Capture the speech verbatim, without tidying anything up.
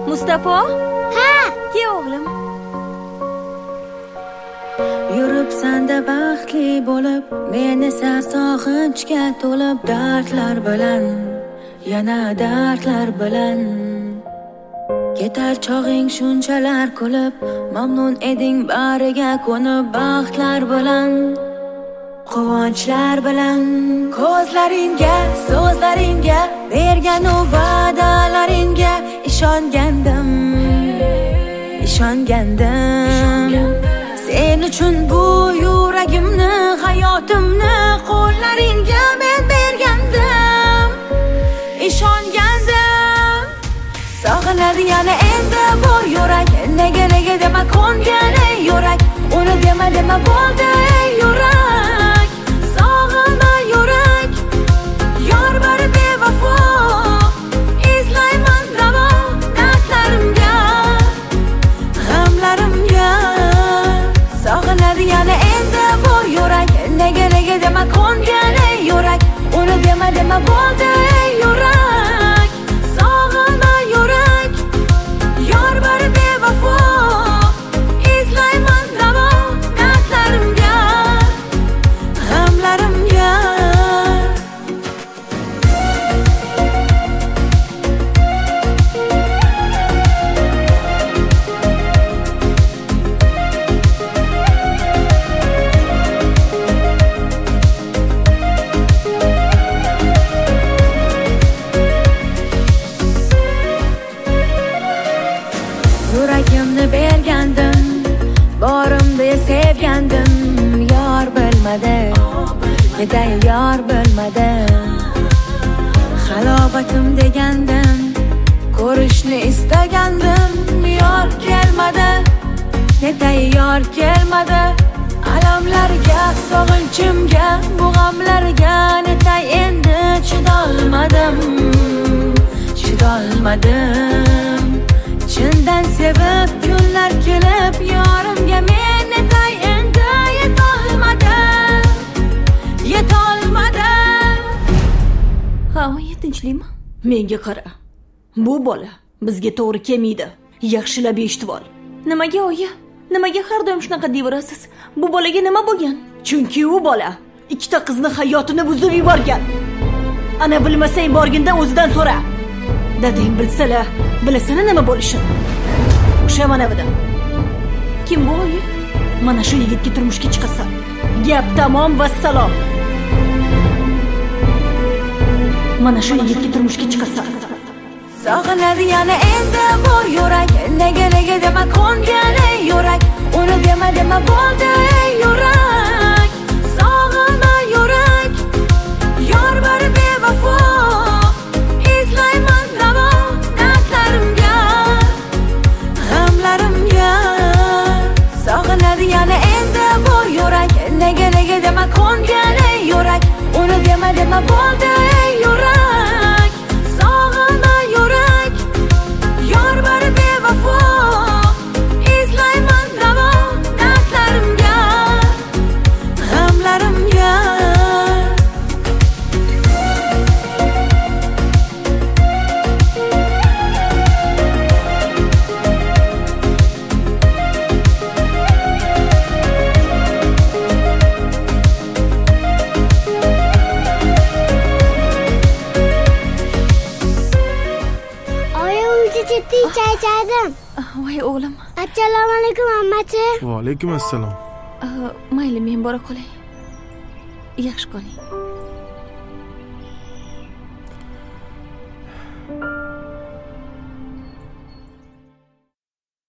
Mustafa? Ha! Ke o'g'lim. Yuribsan-da baxtli bo'lib, men esa sog'inchga to'lib, dardlar bilan, yana dardlar bilan. Ketar chog'ing shunchalar kulib, mamnun eding bariga ko'nib, baxtlar bilan, quvonchlar bilan. Ko'zlaringga, so'zlaringga, bergan u va'dalaringga ishongandim, ishongandim. Sen uchun bu yuragimni, hayotimni qo'llaringga men bergandim, ishongandim. Sog'inadi yana endi bu yurak, nega nega dema ko'ngan ey yurak, uni dema dema bo'ldi ey yurak. Sog'inma yurak, yor bir bevafo, izlayman ravo dardlarimga, g'amlarimga. Sog'inadi yana endi bu yurak, nega nega dema ko'ngan ey yurak, uni dema dema bo'ldi ey yurak. Sog'inma yurak, yor bir bevafo, izlayman ravo dardlarimga, g'amlarimga. Yuragimni bergandim, borimda sevgandim, yor bilmadi, neday yor bilmadi. Halovatim degandim, ko'rishni istagandim, yor kelmadi, neday yor kelmadi. Alamlarga, sog'inchimga, bu g'amlarga neday endi chidolmadim, chidolmadim. Chindan sevib kunlar kelib, yorimga men netay endi yetolmadim, yetolmadim. Ha, tinchlikmi? Menga qara. Bu bola bizga to'g'ri kelmaydi. Yaxshilab eshitib ol. Nimaga oyi? Nimaga har doim shunaqa deyverasiz? Bu bolaga nima bo'lgan? Chunki u bola ikkita qizni hayotini buzib yuborgan. Ana bilmasang borginda o'zidan so'ra. Dadang bilsalar, bilasana nima bo'lishini. O'sha mana bunda. Kim bu oyi? Mana shu yigitga turmushga chiqasan. Gap tamom va salom. Mana shu yigitga turmushga chiqasan. Sog'inadi yana endi bu yurak, nega nega dema ko'ngan ey yurak, uni dema dema bo'ldi ey yurak. Sog'inma yurak, yor bir bevafo, izlayman ravo dardlarimga, g'amlarimga. Sog'inadi yana endi bu yurak, nega nega dema ko'ngan ey yurak, uni dema dema bo'ldi ey yurak. Sog'inma yurak, yor bir bevafo, izlayman ravo dardlarimga, g'amlarimga. Chay chaydim. Voy o'g'lim. Assalomu alaykum ammachi. Va alaykum assalom. Mayli, men bora qolay. Yaxshi qoling.